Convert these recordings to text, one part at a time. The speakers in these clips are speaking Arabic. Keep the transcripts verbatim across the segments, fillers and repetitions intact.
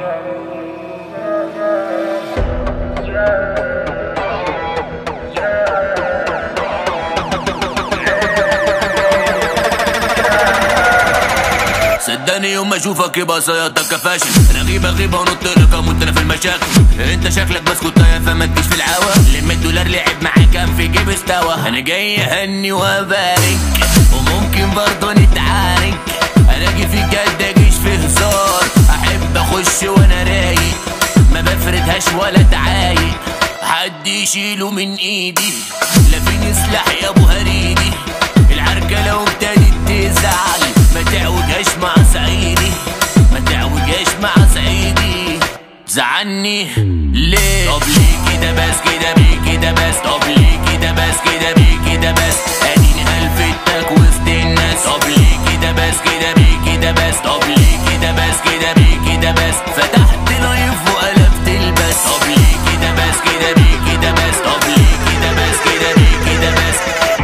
صدقني يوم ما اشوفك يبقى صيادتك فاشل. انا غيبه غيبه ونط لك اموت انا في المشاكل. انت شكلك بسكوت يا فما تجيش في العوا. لم الدولار لعب معاك كان في جيب استوى. انا جاي اهني وابارك وممكن برضه نتعارك. انا اجي في جد اجيش في هزار. احب اخش وانا رايق ما بفردهاش ولا تعايق. حد يشيله من ايدي لا فيني سلاح يا ابو هريدي. العركه لو ابتدت تزعل ما تعوجهاش مع سعيدي. ما تعوجهاش مع سعيدي. زعلني ليه؟ طب ليه كده بس كده بيه كده بس. طب ليه كده بس كده بيه كده بس. اديني هلفتك وسط الناس. طب ليه كده بس كده بيه كده بس. طب ليه كده بس كده بيه كده بس. فتحت لايف وقلبت البس. طب ليه كده بس كده بيه كده بس. طب ليه كده بس كده بيه كده بس.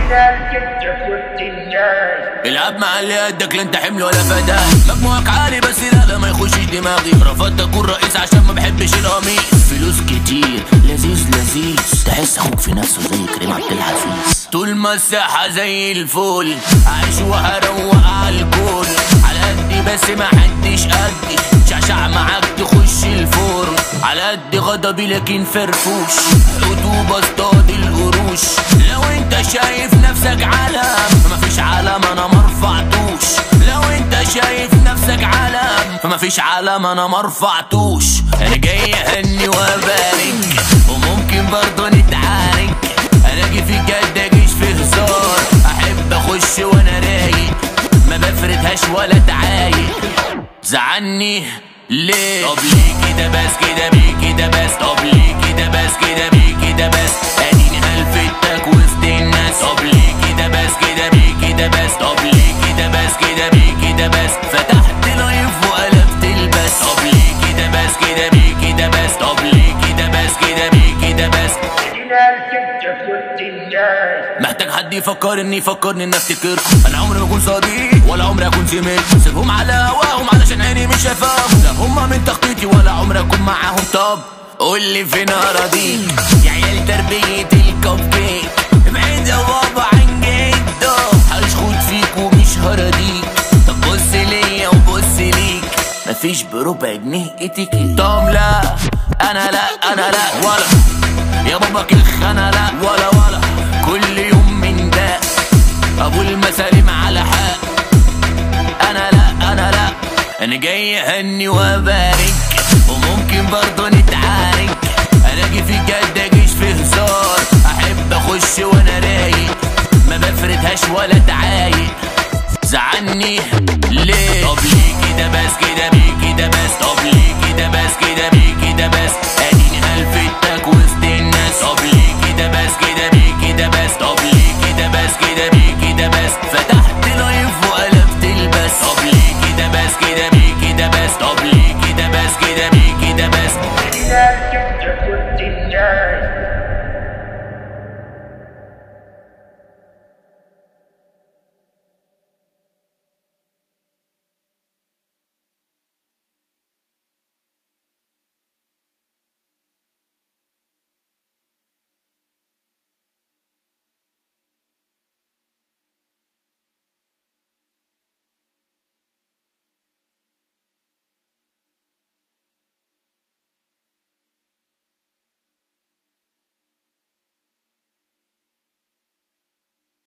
العب مع اللي قدك لا انت حمل ولا فداه. مجموعك عالي بس لا لا ما يخشش دماغي. رفضت اكون رئيس عشان ما بحبش القميص. فلوس كتير لذيذ لذيذ. تحس اخوك في نفسه زي كريم عبد الحفيظ. طول ما الساحه زي الفول عايش وهروق على الكل. على قدي بس ما حدش قدي. شعشع معاك تخش الفرن. على قد غضبي لكن فرفوش. حدوب اصطاد القروش. لو انت شايف نفسك علم فمفيش علم انا مرفعتوش. لو انت شايف نفسك علم فمفيش علم انا مرفعتوش. انا جاي اهني وابارك وممكن برضه نتعارك. انا اجي في جد اجيش في هزار. احب اخش وانا رايق ما بفردهاش ولا تعايق. زعلني ليه؟ طب ليه كده بس كده بيه كده بس. طب ليه كده بس كده بيه كده بس. اديني هلفتك وسط الناس. طب ليه كده بس كده بيه كده بس. طب ليه كده بس كده بيه كده بس. فتحت لايف وقلبت البس. طب ليه كده بس كده بيه كده بس. طب ليه كده بس كده بيه كده بس. محتاج حد يفكرني يفكرني اني افتكركم. انا عمري ما اكون صديق ولا عمري اكون زميل. سيبهم على هواهم علشان عيني مش شايفاهم. لا هما من تخطيطي ولا عمري اكون معاهم. طب قولي فين اراضيك يا عيال تربية الكب كيك. ابعد يا بابا عن جده هشخط فيك ومش هراضيك. طب بص ليا وبص ليك مفيش بربع جنيه اتيكيت. طب لا انا لا انا لا ولا يا بابا كخ انا لا ولا ولا. كل يوم من ده ابو المسالم على حق. انا لا انا لا انا جاي اهني وابارك وممكن برضه نتعارك. انا اجي في جد اجيش في هزار. احب اخش وانا رايق ما بفردهاش ولا تعايق. زعلني ليه؟ طب ليه كده بس